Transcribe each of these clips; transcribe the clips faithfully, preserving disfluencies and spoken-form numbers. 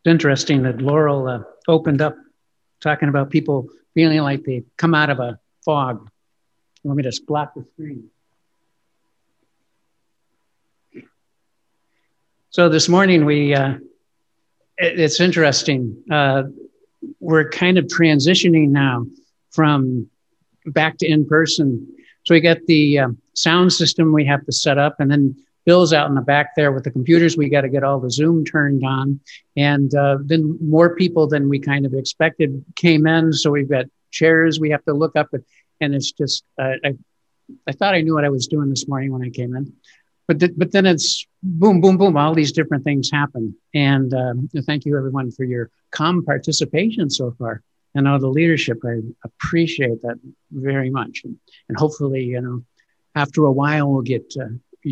interesting that Laurel uh, opened up talking about people feeling like they come out of a fog. Let me just block the screen. So this morning we, uh, it, it's interesting. Uh, we're kind of transitioning now from back to in-person. So we got the uh, sound system we have to set up, and then Bill's out in the back there with the computers. We got to get all the Zoom turned on. And uh, then more people than we kind of expected came in. So we've got chairs we have to look up. At, and it's just, uh, I, I thought I knew what I was doing this morning when I came in. But, th- but then it's boom, boom, boom. All these different things happen. And um, thank you, everyone, for your calm participation so far. And all the leadership, I appreciate that very much. And, and hopefully, you know, after a while, we'll get uh,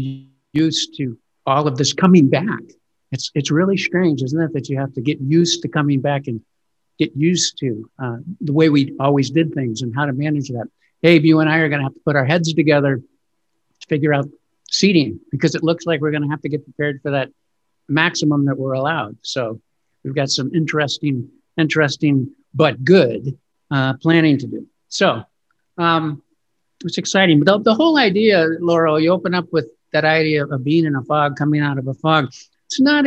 used to all of this coming back. It's it's really strange, isn't it, that you have to get used to coming back and get used to uh, the way we always did things and how to manage that. Dave, you and I are going to have to put our heads together to figure out seating, because it looks like we're going to have to get prepared for that maximum that we're allowed. So we've got some interesting, interesting, but good uh, planning to do. So um, it's exciting. But the, the whole idea, Laurel, you open up with that idea of being in a fog, coming out of a fog. It's not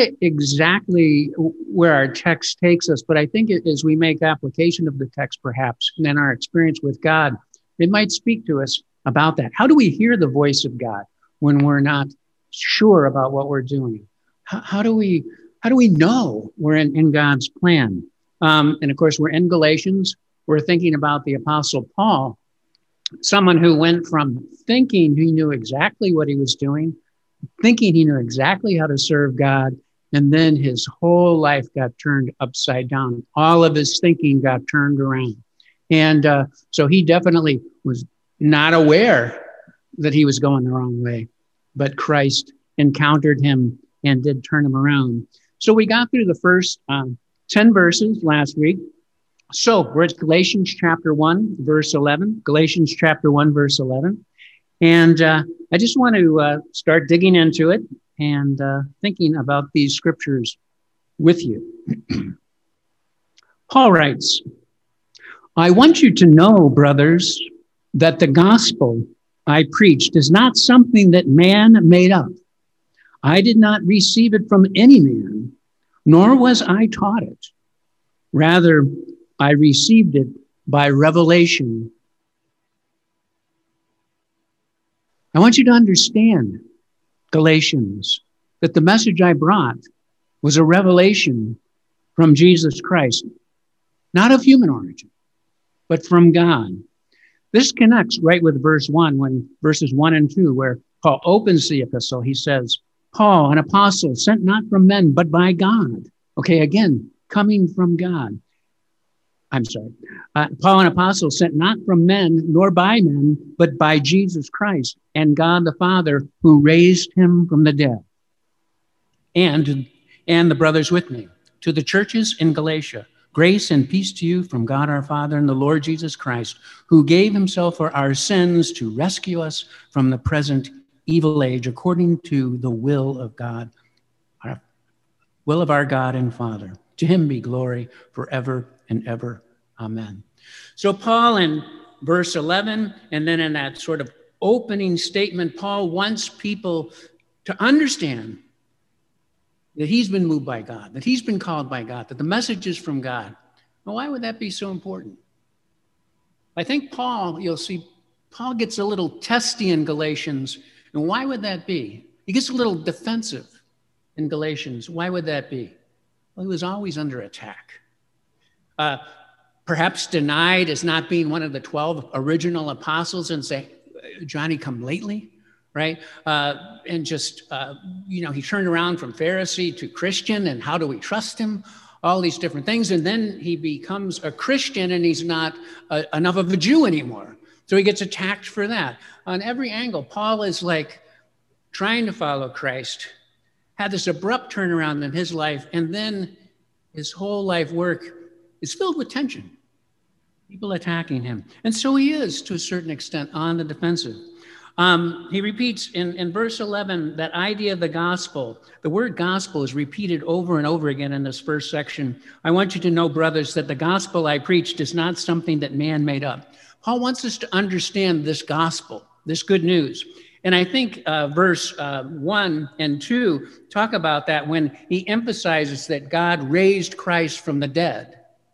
exactly where our text takes us, but I think as we make application of the text, perhaps, and then our experience with God, it might speak to us about that. How do we hear the voice of God when we're not sure about what we're doing? How, how do we how do we know we're in, in God's plan? Um, and of course, we're in Galatians. We're thinking about the Apostle Paul, someone who went from thinking he knew exactly what he was doing, thinking he knew exactly how to serve God, and then his whole life got turned upside down. All of his thinking got turned around. And uh, so he definitely was not aware that he was going the wrong way, but Christ encountered him and did turn him around. So we got through the first um, ten verses last week. So we're at Galatians chapter one, verse eleven. Galatians chapter one, verse eleven. And uh, I just want to uh, start digging into it and uh, thinking about these scriptures with you. Paul writes, I want you to know, brothers, that the gospel I preached is not something that man made up. I did not receive it from any man, nor was I taught it. Rather, I received it by revelation. I want you to understand, Galatians, that the message I brought was a revelation from Jesus Christ, not of human origin, but from God. This connects right with verse one, when verses one and two, where Paul opens the epistle. He says, Paul, an apostle, sent not from men, but by God. Okay, again, coming from God. I'm sorry. Uh, Paul, an apostle, sent not from men, nor by men, but by Jesus Christ and God the Father, who raised him from the dead. And, and the brothers with me, to the churches in Galatia, grace and peace to you from God our Father and the Lord Jesus Christ, who gave himself for our sins to rescue us from the present evil age, according to the will of God, our will of our God and Father. To him be glory forever and ever. Amen. So Paul in verse eleven, and then in that sort of opening statement, Paul wants people to understand that he's been moved by God, that he's been called by God, that the message is from God. Well, why would that be so important? I think Paul, you'll see, Paul gets a little testy in Galatians. And why would that be? He gets a little defensive in Galatians. Why would that be? Well, he was always under attack. Uh, perhaps denied as not being one of the twelve original apostles and say, Johnny come lately, right? Uh, and just, uh, you know, he turned around from Pharisee to Christian, and how do we trust him? All these different things. And then he becomes a Christian and he's not uh, enough of a Jew anymore. So he gets attacked for that. On every angle, Paul is like trying to follow Christ, had this abrupt turnaround in his life, and then his whole life work is filled with tension. People attacking him. And so he is, to a certain extent, on the defensive. Um, he repeats in, in verse eleven that idea of the gospel. The word gospel is repeated over and over again in this first section. I want you to know, brothers, that the gospel I preached is not something that man made up. Paul wants us to understand this gospel, this good news. And I think uh, verse uh, one and two talk about that when he emphasizes that God raised Christ from the dead.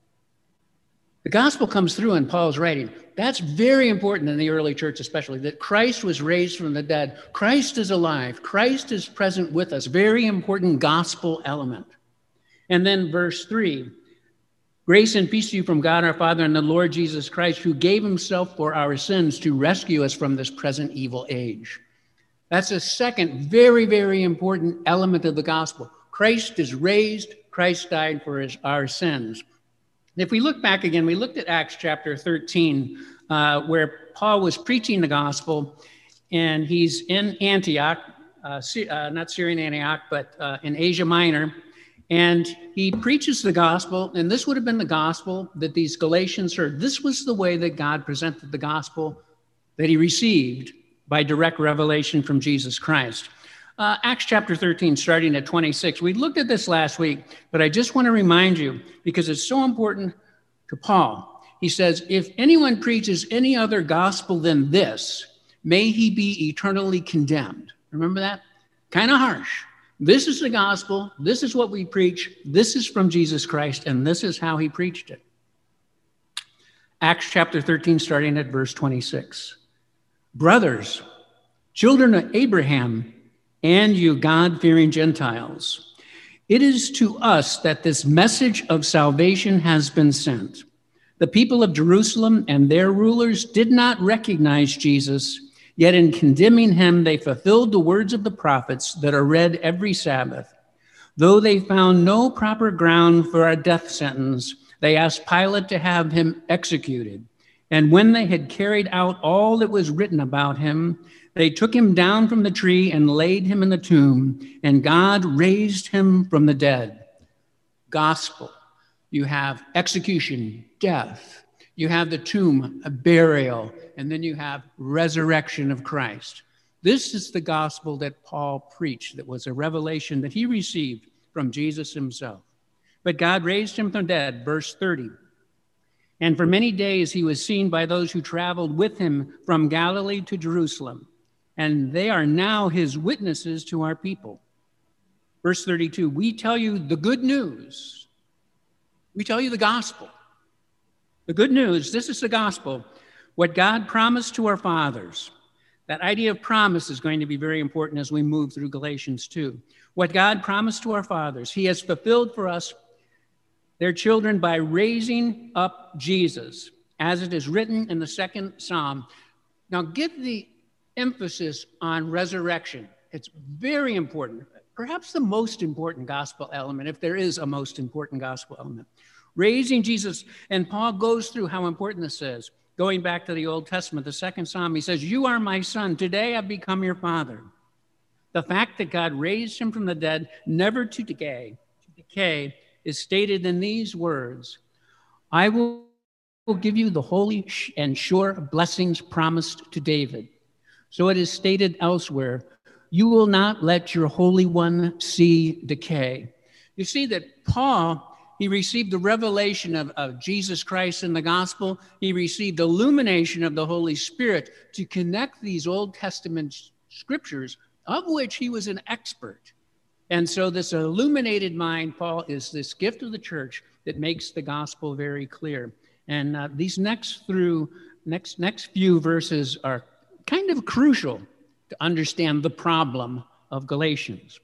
The gospel comes through in Paul's writing. That's very important in the early church, especially, that Christ was raised from the dead. Christ is alive. Christ is present with us. Very important gospel element. And then verse three, grace and peace to you from God our Father and the Lord Jesus Christ, who gave himself for our sins to rescue us from this present evil age. That's a second very, very important element of the gospel. Christ is raised. Christ died for his, our sins. If we look back again, we looked at Acts chapter thirteen, uh, where Paul was preaching the gospel, and he's in Antioch, uh, uh, not Syrian Antioch, but uh, in Asia Minor, and he preaches the gospel, and this would have been the gospel that these Galatians heard. This was the way that God presented the gospel that he received by direct revelation from Jesus Christ. Uh, Acts chapter thirteen, starting at twenty-six. We looked at this last week, but I just want to remind you, because it's so important to Paul. He says, if anyone preaches any other gospel than this, may he be eternally condemned. Remember that? Kind of harsh. This is the gospel. This is what we preach. This is from Jesus Christ, and this is how he preached it. Acts chapter thirteen, starting at verse twenty-six. Brothers, children of Abraham, and you God-fearing Gentiles, it is to us that this message of salvation has been sent. The people of Jerusalem and their rulers did not recognize Jesus, yet in condemning him, they fulfilled the words of the prophets that are read every Sabbath. Though they found no proper ground for a death sentence, they asked Pilate to have him executed. And when they had carried out all that was written about him, they took him down from the tree and laid him in the tomb, and God raised him from the dead. Gospel. You have execution, death. You have the tomb, a burial, and then you have resurrection of Christ. This is the gospel that Paul preached, that was a revelation that he received from Jesus himself. But God raised him from the dead, verse thirty. And for many days he was seen by those who traveled with him from Galilee to Jerusalem. And they are now his witnesses to our people. Verse thirty-two, we tell you the good news. We tell you the gospel. The good news, this is the gospel, what God promised to our fathers. That idea of promise is going to be very important as we move through Galatians two. What God promised to our fathers, he has fulfilled for us, their children, by raising up Jesus, as it is written in the second Psalm. Now get the emphasis on resurrection. It's very important, perhaps the most important gospel element, if there is a most important gospel element. Raising Jesus, and Paul goes through how important this is. Going back to the Old Testament, the second Psalm, he says, you are my son, today I've become your father. The fact that God raised him from the dead, never to decay, to decay, is stated in these words, I will give you the holy and sure blessings promised to David. So it is stated elsewhere, you will not let your Holy One see decay. You see that Paul, he received the revelation of, of Jesus Christ in the gospel. He received illumination of the Holy Spirit to connect these Old Testament scriptures, of which he was an expert. And so this illuminated mind, Paul, is this gift of the church that makes the gospel very clear. And uh, these next through next next few verses are kind of crucial to understand the problem of Galatians.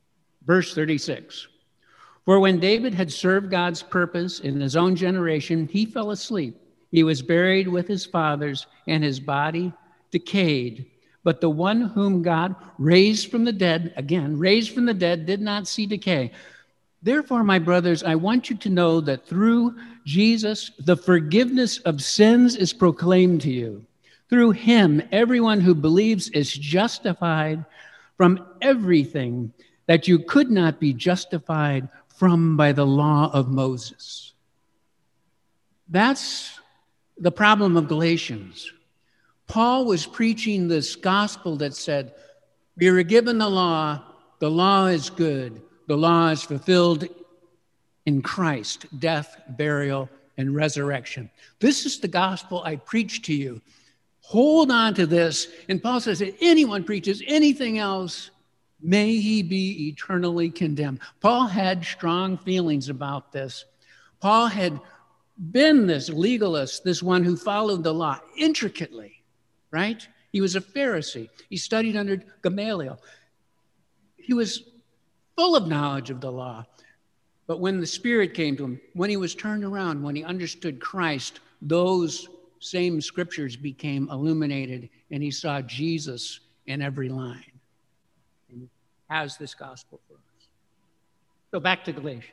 Verse thirty-six, for when David had served God's purpose in his own generation, he fell asleep. He was buried with his fathers, and his body decayed. But the one whom God raised from the dead, again, raised from the dead, did not see decay. Therefore, my brothers, I want you to know that through Jesus, the forgiveness of sins is proclaimed to you. Through him, everyone who believes is justified from everything that you could not be justified from by the law of Moses. That's the problem of Galatians. Paul was preaching this gospel that said, we were given the law, the law is good, the law is fulfilled in Christ, death, burial, and resurrection. This is the gospel I preach to you. Hold on to this. And Paul says, if anyone preaches anything else, may he be eternally condemned. Paul had strong feelings about this. Paul had been this legalist, this one who followed the law intricately, right? He was a Pharisee. He studied under Gamaliel. He was full of knowledge of the law. But when the Spirit came to him, when he was turned around, when he understood Christ, those same scriptures became illuminated, and he saw Jesus in every line. And he has this gospel for us. So back to Galatians.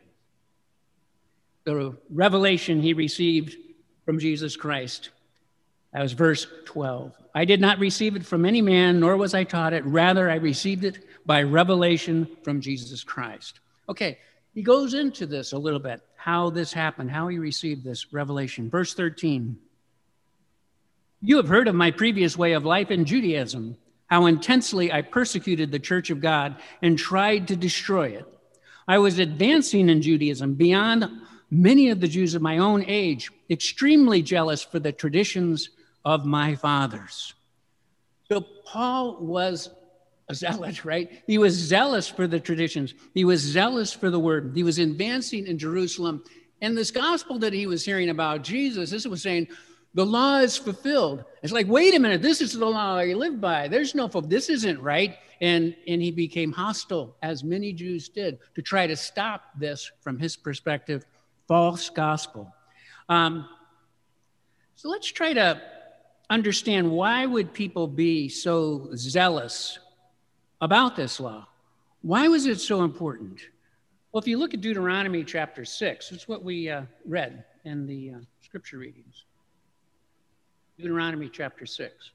The revelation he received from Jesus Christ. That was verse twelve. I did not receive it from any man, nor was I taught it. Rather, I received it by revelation from Jesus Christ. Okay, he goes into this a little bit, how this happened, how he received this revelation. Verse thirteen. You have heard of my previous way of life in Judaism, how intensely I persecuted the church of God and tried to destroy it. I was advancing in Judaism beyond many of the Jews of my own age, extremely jealous for the traditions of my fathers. So Paul was a zealot, right? He was zealous for the traditions. He was zealous for the word. He was advancing in Jerusalem. And this gospel that he was hearing about Jesus, this was saying, the law is fulfilled. It's like, wait a minute, this is the law I live by. There's no, this isn't right. And, and he became hostile, as many Jews did, to try to stop this, from his perspective, false gospel. Um, so let's try to understand, why would people be so zealous about this law? Why was it so important? Well, if you look at Deuteronomy chapter six, it's what we uh, read in the uh, scripture readings. Deuteronomy chapter six.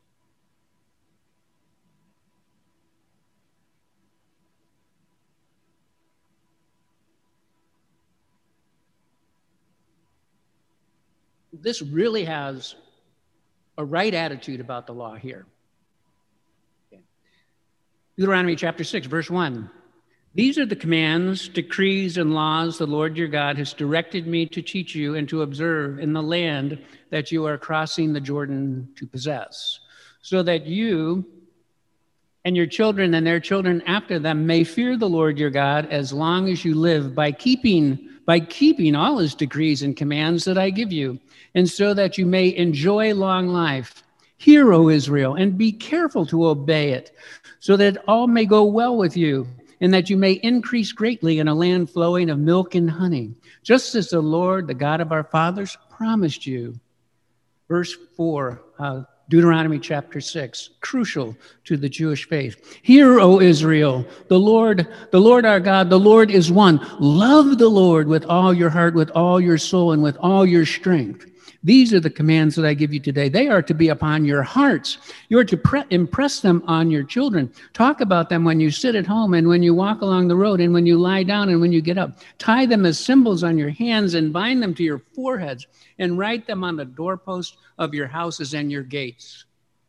This really has a right attitude about the law here. Okay. Deuteronomy chapter six, verse one. These are the commands, decrees, and laws the Lord your God has directed me to teach you and to observe in the land that you are crossing the Jordan to possess, so that you and your children and their children after them may fear the Lord your God as long as you live, by keeping by keeping all his decrees and commands that I give you, and so that you may enjoy long life. Hear, O Israel, and be careful to obey it, so that all may go well with you, and that you may increase greatly in a land flowing of milk and honey, just as the Lord, the God of our fathers, promised you. Verse four, uh, Deuteronomy chapter six, crucial to the Jewish faith. Hear, O Israel, the Lord, the Lord our God, the Lord is one. Love the Lord with all your heart, with all your soul, and with all your strength. These are the commands that I give you today. They are to be upon your hearts. You are to pre- impress them on your children. Talk about them when you sit at home and when you walk along the road and when you lie down and when you get up. Tie them as symbols on your hands and bind them to your foreheads and write them on the doorposts of your houses and your gates.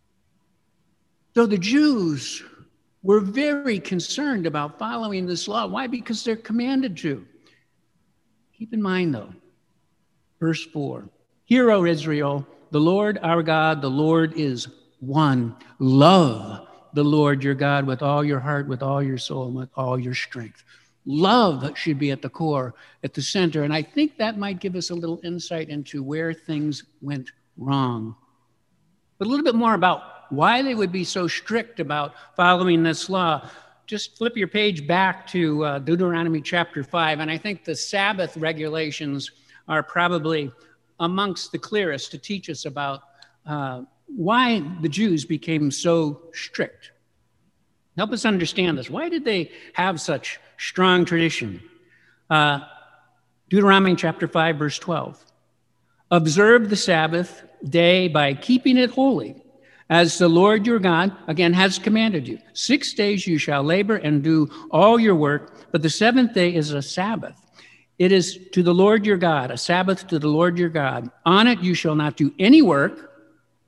So the Jews were very concerned about following this law. Why? Because they're commanded to. Keep in mind, though, verse four. Hear, O Israel, the Lord our God, the Lord is one. Love the Lord your God with all your heart, with all your soul, and with all your strength. Love should be at the core, at the center. And I think that might give us a little insight into where things went wrong. But a little bit more about why they would be so strict about following this law. Just flip your page back to uh, Deuteronomy chapter five. And I think the Sabbath regulations are probably amongst the clearest to teach us about uh, why the Jews became so strict. Help us understand this. Why did they have such strong tradition? Uh, Deuteronomy chapter five, verse twelve. Observe the Sabbath day by keeping it holy, as the Lord your God, again, has commanded you. Six days you shall labor and do all your work, but the seventh day is a Sabbath. It is to the Lord your God, a Sabbath to the Lord your God. On it you shall not do any work,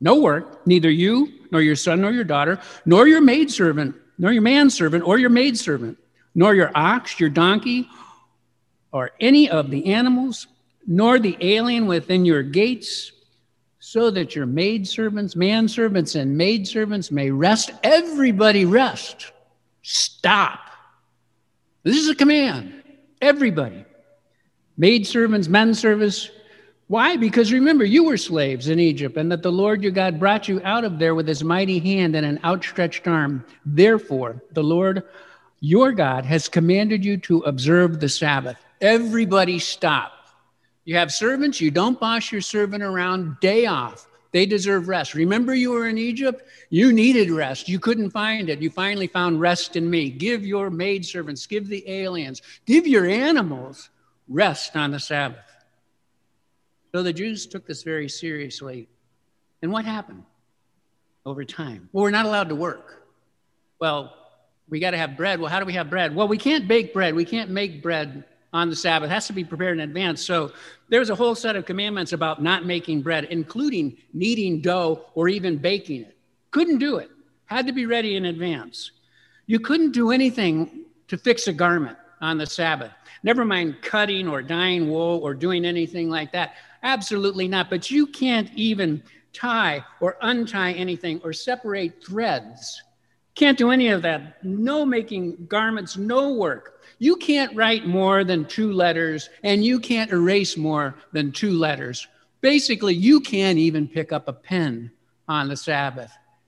No work, neither you, nor your son, nor your daughter, nor your maidservant, nor your manservant, or your maidservant, nor your ox, your donkey, or any of the animals, nor the alien within your gates, so that your maidservants, manservants, and maidservants may rest. Everybody rest. Stop. This is a command. Everybody. Maidservants, menservants. Why? Because remember, you were slaves in Egypt, and that the Lord your God brought you out of there with his mighty hand and an outstretched arm. Therefore, the Lord your God has commanded you to observe the Sabbath. Everybody stop. You have servants, you don't boss your servant around. Day off. They deserve rest. Remember, you were in Egypt? You needed rest. You couldn't find it. You finally found rest in me. Give your maidservants, give the aliens, give your animals rest on the Sabbath. So the Jews took this very seriously. And what happened over time? Well, we're not allowed to work. Well, we got to have bread. Well, how do we have bread? Well, we can't bake bread. We can't make bread on the Sabbath. It has to be prepared in advance. So there's a whole set of commandments about not making bread, including kneading dough or even baking it. Couldn't do it. Had to be ready in advance. You couldn't do anything to fix a garment on the Sabbath. Never mind cutting or dyeing wool or doing anything like that. Absolutely not. But you can't even tie or untie anything or separate threads. Can't do any of that. No making garments, no work. You can't write more than two letters, and you can't erase more than two letters. Basically, you can't even pick up a pen on the Sabbath.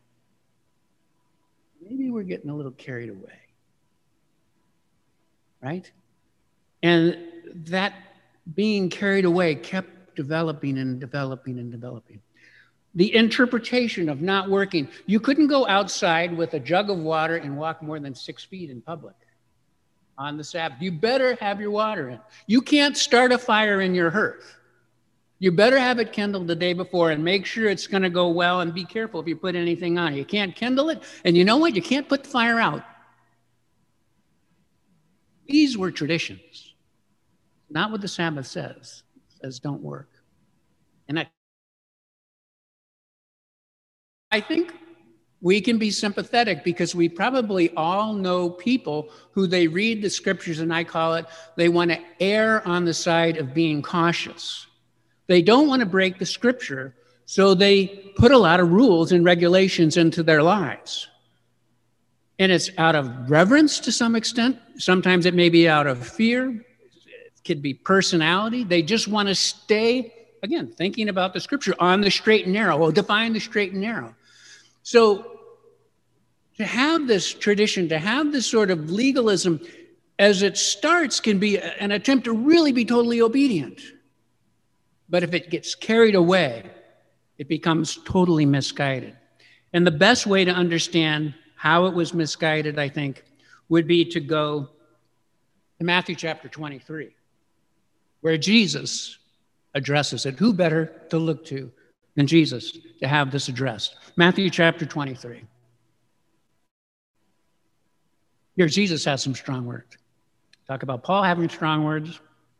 Maybe we're getting a little carried away, right? And that being carried away kept developing and developing and developing. The interpretation of not working. You couldn't go outside with a jug of water and walk more than six feet in public on the Sabbath. You better have your water in. You can't start a fire in your hearth. You better have it kindled the day before and make sure it's going to go well, and be careful if you put anything on it. You can't kindle it, and you know what? You can't put the fire out. These were traditions. Not what the Sabbath says. It says don't work. And I I think we can be sympathetic because we probably all know people who they read the scriptures, and I call it, they want to err on the side of being cautious. They don't want to break the scripture, so they put a lot of rules and regulations into their lives. And it's out of reverence to some extent. Sometimes it may be out of fear. It could be personality. They just want to stay, again, thinking about the scripture on the straight and narrow. Well, define the straight and narrow. So to have this tradition, to have this sort of legalism as it starts can be an attempt to really be totally obedient. But if it gets carried away, it becomes totally misguided. And the best way to understand how it was misguided, I think, would be to go to Matthew chapter twenty-three, where Jesus addresses it. Who better to look to than Jesus to have this addressed? Matthew chapter twenty-three. Here, Jesus has some strong words. Talk about Paul having strong words.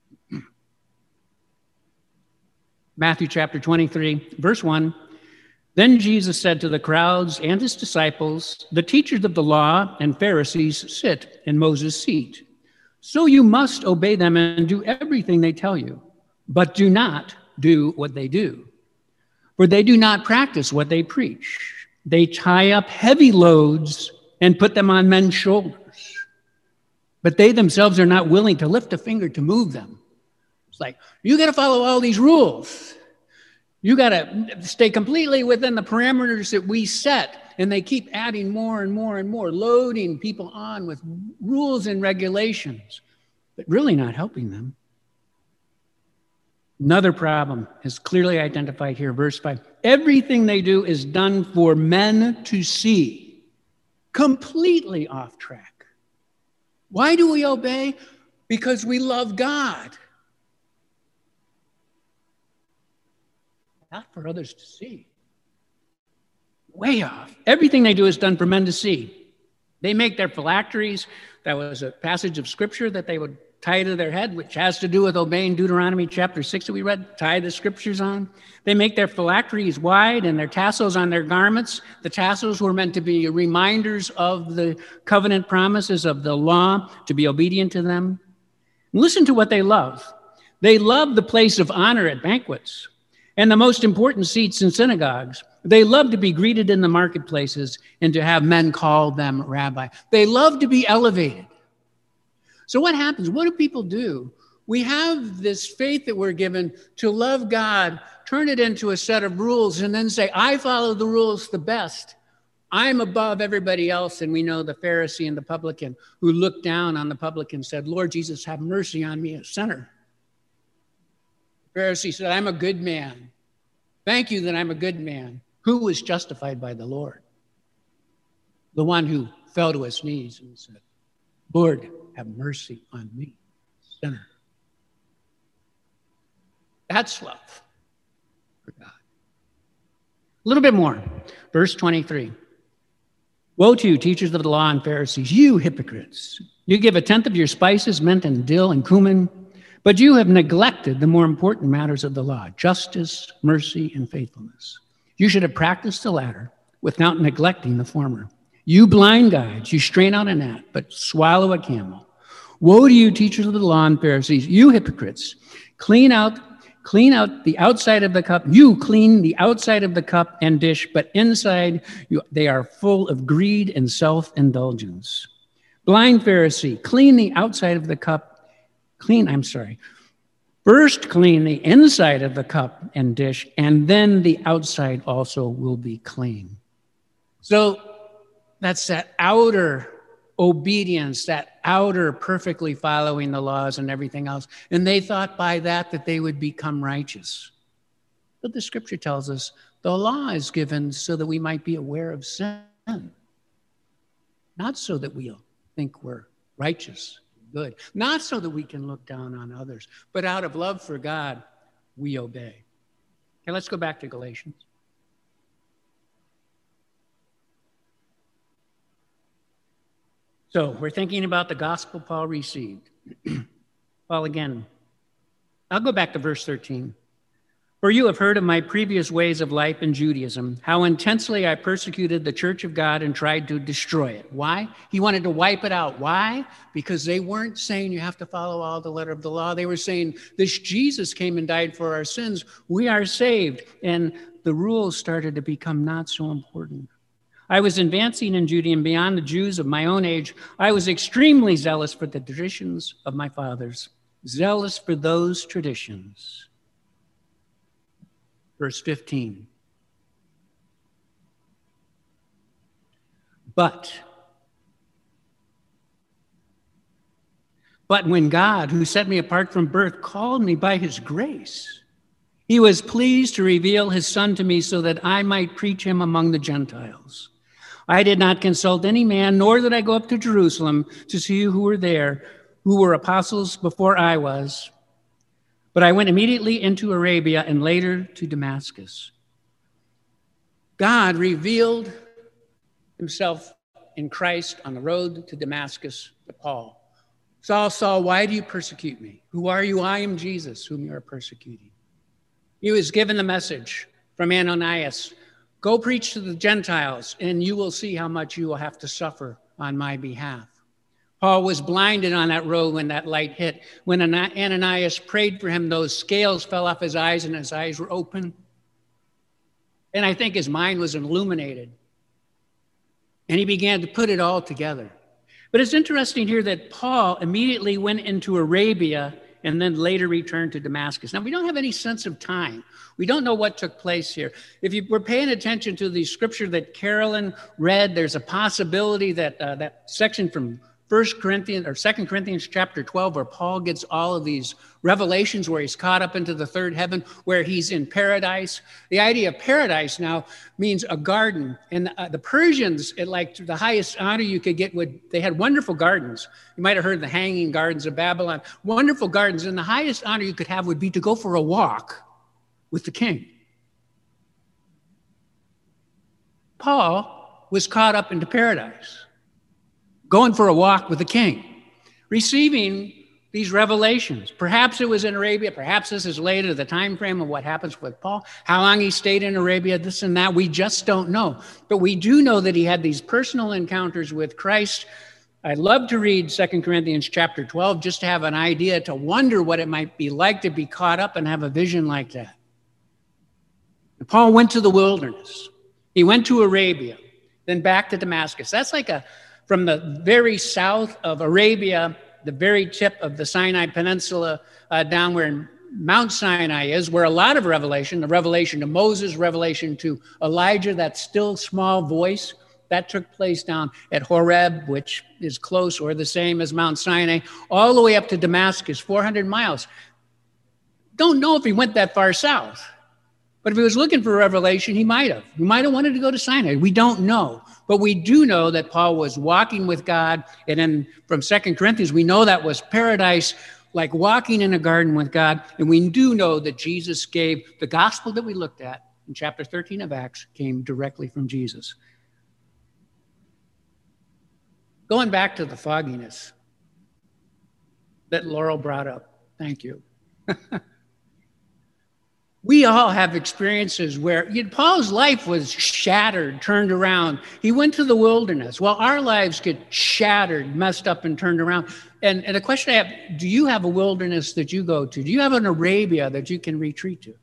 Matthew chapter twenty-three, verse one. Then Jesus said to the crowds and his disciples, the teachers of the law and Pharisees sit in Moses' seat. So you must obey them and do everything they tell you, but do not do what they do. For they do not practice what they preach. They tie up heavy loads and put them on men's shoulders, but they themselves are not willing to lift a finger to move them. It's like, you got to follow all these rules. You got to stay completely within the parameters that we set. And they keep adding more and more and more, loading people on with rules and regulations, but really not helping them. Another problem is clearly identified here, verse five. Everything they do is done for men to see. Completely off track. Why do we obey? Because we love God. Not for others to see. Way off. Everything they do is done for men to see. They make their phylacteries. That was a passage of scripture that they would tie to their head, which has to do with obeying Deuteronomy chapter six that we read, tie the scriptures on. They make their phylacteries wide and their tassels on their garments. The tassels were meant to be reminders of the covenant promises of the law, to be obedient to them. And listen to what they love. They love the place of honor at banquets and the most important seats in synagogues. They love to be greeted in the marketplaces and to have men call them rabbi. They love to be elevated. So what happens? What do people do? We have this faith that we're given to love God, turn it into a set of rules, and then say, I follow the rules the best. I'm above everybody else. And we know the Pharisee and the publican who looked down on the publican said, Lord Jesus, have mercy on me, a sinner. The Pharisee said, I'm a good man. Thank you that I'm a good man. Who was justified by the Lord? The one who fell to his knees and said, Lord, have mercy on me, sinner. That's love for God. A little bit more. Verse twenty-three. Woe to you, teachers of the law and Pharisees, you hypocrites. You give a tenth of your spices, mint and dill and cumin, but you have neglected the more important matters of the law, justice, mercy, and faithfulness. You should have practiced the latter without neglecting the former. You blind guides, you strain out a gnat, but swallow a camel. Woe to you, teachers of the law and Pharisees, you hypocrites. Clean out, clean out the outside of the cup. You clean the outside of the cup and dish, but inside you, they are full of greed and self-indulgence. Blind Pharisee, clean the outside of the cup. Clean, I'm sorry. First clean the inside of the cup and dish, and then the outside also will be clean. So that's that outer obedience, that outer perfectly following the laws and everything else. And they thought by that that they would become righteous. But the scripture tells us the law is given so that we might be aware of sin, not so that we'll think we're righteous. Good. Not so that we can look down on others, but out of love for God, we obey. Okay, let's go back to Galatians. So we're thinking about the gospel Paul received. Well, again, I'll go back to verse thirteen. For you have heard of my previous ways of life in Judaism, how intensely I persecuted the church of God and tried to destroy it. Why? He wanted to wipe it out. Why? Because they weren't saying you have to follow all the letter of the law. They were saying this Jesus came and died for our sins. We are saved. And the rules started to become not so important. I was advancing in Judaism beyond the Jews of my own age. I was extremely zealous for the traditions of my fathers, zealous for those traditions. Verse fifteen. But, but when God, who set me apart from birth, called me by his grace, he was pleased to reveal his Son to me so that I might preach him among the Gentiles. I did not consult any man, nor did I go up to Jerusalem to see who were there, who were apostles before I was. But I went immediately into Arabia and later to Damascus. God revealed himself in Christ on the road to Damascus to Paul. Saul, Saul, why do you persecute me? Who are you? I am Jesus, whom you are persecuting. He was given the message from Ananias. Go preach to the Gentiles, and you will see how much you will have to suffer on my behalf. Paul was blinded on that road when that light hit. When Ananias prayed for him, those scales fell off his eyes and his eyes were open. And I think his mind was illuminated. And he began to put it all together. But it's interesting here that Paul immediately went into Arabia and then later returned to Damascus. Now, we don't have any sense of time. We don't know what took place here. If you were paying attention to the scripture that Carolyn read, there's a possibility that uh, that section from First Corinthians or Second Corinthians chapter twelve, where Paul gets all of these revelations, where he's caught up into the third heaven, where he's in paradise. The idea of paradise now means a garden. And uh, the Persians, it like the highest honor you could get, would they had wonderful gardens. You might have heard the Hanging Gardens of Babylon. Wonderful gardens. And the highest honor you could have would be to go for a walk with the king. Paul was caught up into paradise. going for a walk with the king, receiving these revelations. Perhaps it was in Arabia. Perhaps this is later, the time frame of what happens with Paul, how long he stayed in Arabia, this and that. We just don't know. But we do know that he had these personal encounters with Christ. I'd love to read Second Corinthians chapter twelve just to have an idea, to wonder what it might be like to be caught up and have a vision like that. And Paul went to the wilderness. He went to Arabia, then back to Damascus. That's like a, from the very south of Arabia, the very tip of the Sinai Peninsula, uh, down where Mount Sinai is, where a lot of revelation, the revelation to Moses, revelation to Elijah, that still small voice, that took place down at Horeb, which is close or the same as Mount Sinai, all the way up to Damascus, four hundred miles. Don't know if he went that far south. But if he was looking for revelation, he might have. He might have wanted to go to Sinai. We don't know. But we do know that Paul was walking with God. And then from Second Corinthians, we know that was paradise, like walking in a garden with God. And we do know that Jesus gave the gospel that we looked at in chapter thirteen of Acts came directly from Jesus. Going back to the fogginess that Laurel brought up. Thank you. We all have experiences where you know, Paul's life was shattered, turned around. He went to the wilderness. Well, our lives get shattered, messed up, and turned around. And, and the question I have, do you have a wilderness that you go to? Do you have an Arabia that you can retreat to?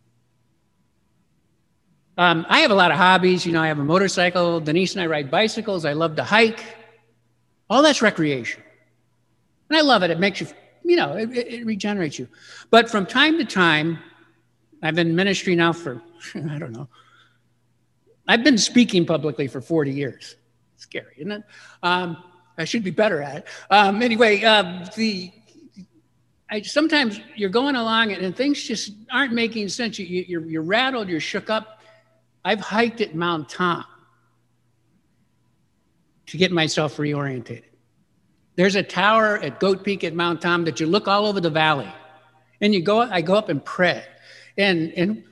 Um, I have a lot of hobbies. You know, I have a motorcycle. Denise and I ride bicycles. I love to hike. All that's recreation. And I love it. It makes you, you know, it, it regenerates you. But from time to time, I've been in ministry now for, I don't know. I've been speaking publicly for forty years. Scary, isn't it? Um, I should be better at it. Um, anyway, uh, the I, sometimes you're going along and, and things just aren't making sense. You, you, you're, you're rattled, you're shook up. I've hiked at Mount Tom to get myself reorientated. There's a tower at Goat Peak at Mount Tom that you look all over the valley. And you go, I go up and pray. And, and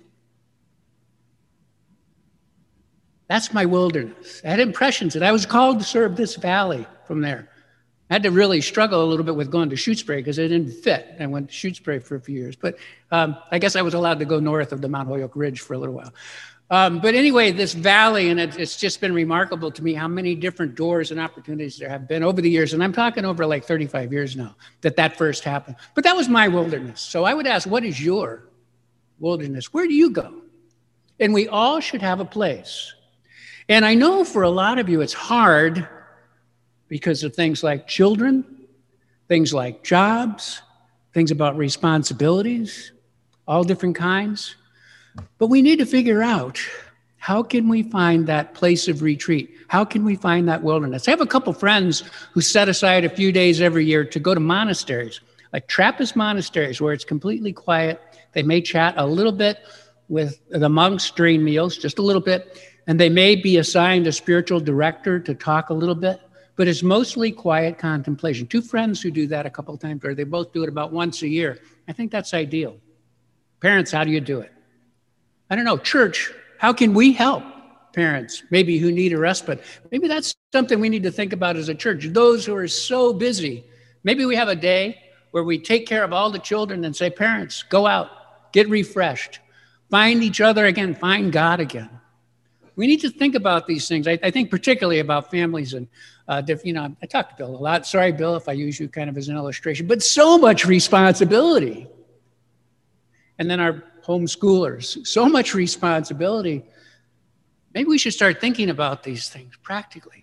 that's my wilderness. I had impressions that I was called to serve this valley from there. I had to really struggle a little bit with going to Shutesbury because it didn't fit. I went to Shutesbury for a few years. But um, I guess I was allowed to go north of the Mount Holyoke Ridge for a little while. Um, but anyway, this valley, and it, it's just been remarkable to me how many different doors and opportunities there have been over the years. And I'm talking over like thirty-five years now that that first happened. But that was my wilderness. So I would ask, what is your wilderness? Where do you go? And we all should have a place. And I know for a lot of you, it's hard because of things like children, things like jobs, things about responsibilities, all different kinds. But we need to figure out, how can we find that place of retreat? How can we find that wilderness? I have a couple friends who set aside a few days every year to go to monasteries, like Trappist monasteries, where it's completely quiet. They may chat a little bit with the monks during meals, just a little bit, and they may be assigned a spiritual director to talk a little bit, but it's mostly quiet contemplation. Two friends who do that a couple of times, or they both do it about once a year. I think that's ideal. Parents, how do you do it? I don't know. Church, how can we help parents, maybe who need a respite? Maybe that's something we need to think about as a church. Those who are so busy, maybe we have a day where we take care of all the children and say, parents, go out, get refreshed, find each other again, find God again. We need to think about these things. I, I think particularly about families and, uh, you know, I talk to Bill a lot. Sorry, Bill, if I use you kind of as an illustration, but so much responsibility. And then our homeschoolers, so much responsibility. Maybe we should start thinking about these things practically.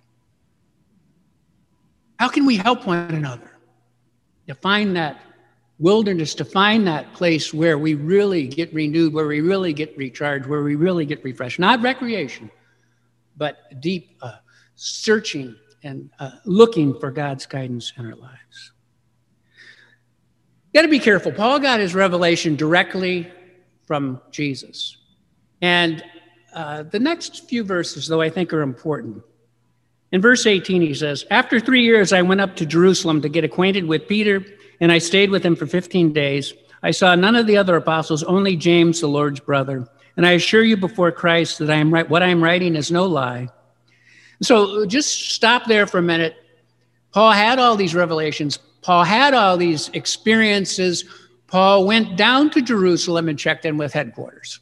How can we help one another to find that wilderness, to find that place where we really get renewed, where we really get recharged, where we really get refreshed? Not recreation, but deep uh, searching and uh, looking for God's guidance in our lives. Got to be careful. Paul got his revelation directly from Jesus. And uh, the next few verses, though, I think are important. In verse eighteen, he says, after three years, I went up to Jerusalem to get acquainted with Peter, and I stayed with him for fifteen days. I saw none of the other apostles, only James, the Lord's brother. And I assure you before Christ that I am right, what I am writing is no lie. So just stop there for a minute. Paul had all these revelations. Paul had all these experiences. Paul went down to Jerusalem and checked in with headquarters.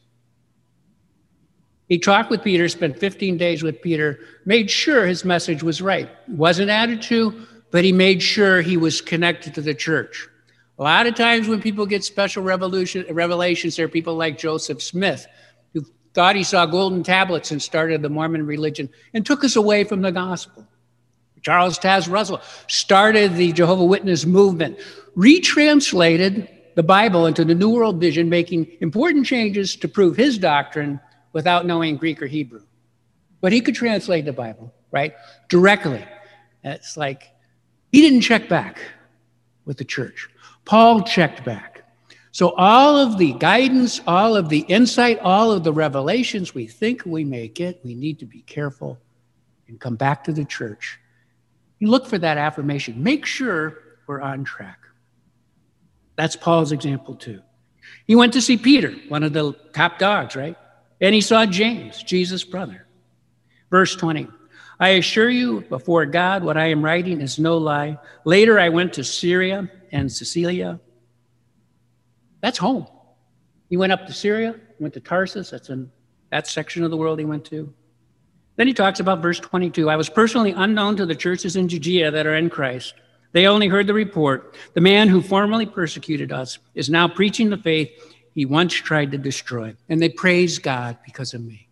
He talked with Peter, spent fifteen days with Peter, made sure his message was right. Wasn't added to, but he made sure he was connected to the church. A lot of times when people get special revolution, revelations, there are people like Joseph Smith, who thought he saw golden tablets and started the Mormon religion and took us away from the gospel. Charles Taze Russell started the Jehovah's Witness movement, retranslated the Bible into the New World Vision, making important changes to prove his doctrine without knowing Greek or Hebrew. But he could translate the Bible, right, directly. It's like he didn't check back with the church. Paul checked back. So all of the guidance, all of the insight, all of the revelations we think we may get, we need to be careful and come back to the church. You look for that affirmation. Make sure we're on track. That's Paul's example too. He went to see Peter, one of the top dogs, right? And he saw James, Jesus' brother. Verse twenty, I assure you before God, what I am writing is no lie. Later I went to Syria and Cilicia. That's home. He went up to Syria, went to Tarsus. That's in that section of the world he went to. Then he talks about verse twenty-two. I was personally unknown to the churches in Judea that are in Christ. They only heard the report. The man who formerly persecuted us is now preaching the faith he once tried to destroy. And they praise God because of me.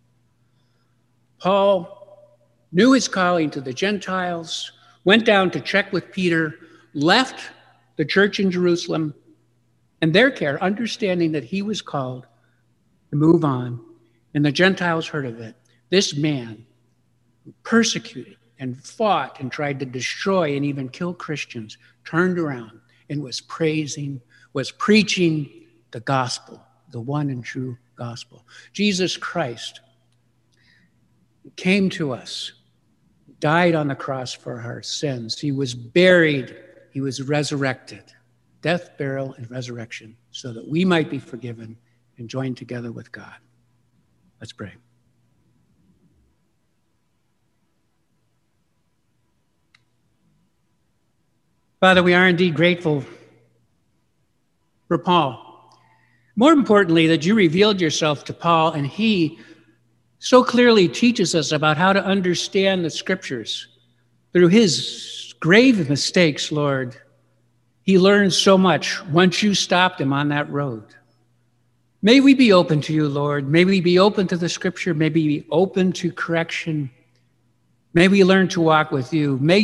Paul knew his calling to the Gentiles, went down to check with Peter, left the church in Jerusalem and their care, understanding that he was called to move on. And the Gentiles heard of it. This man who persecuted and fought and tried to destroy and even kill Christians turned around and was praising, was preaching the gospel, the one and true gospel. Jesus Christ came to us, died on the cross for our sins. He was buried. He was resurrected. Death, burial, and resurrection, so that we might be forgiven and joined together with God. Let's pray. Father, we are indeed grateful for Paul. More importantly, that you revealed yourself to Paul, and he so clearly teaches us about how to understand the scriptures. Through his grave mistakes, Lord, he learned so much once you stopped him on that road. May we be open to you, Lord. May we be open to the scripture. May we be open to correction. May we learn to walk with you. May